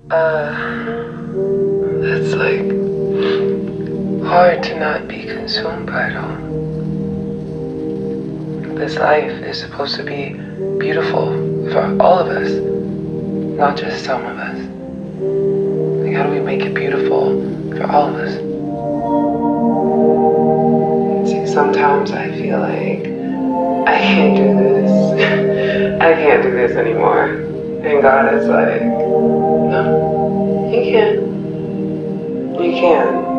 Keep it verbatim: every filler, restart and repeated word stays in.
Uh, it's like hard to not be consumed by it all. This life is supposed to be beautiful for all of us, not just some of us. Like, how do we make it beautiful for all of us? See, sometimes I feel like I can't do this. I can't do this anymore. And God is like, no, you can. You can.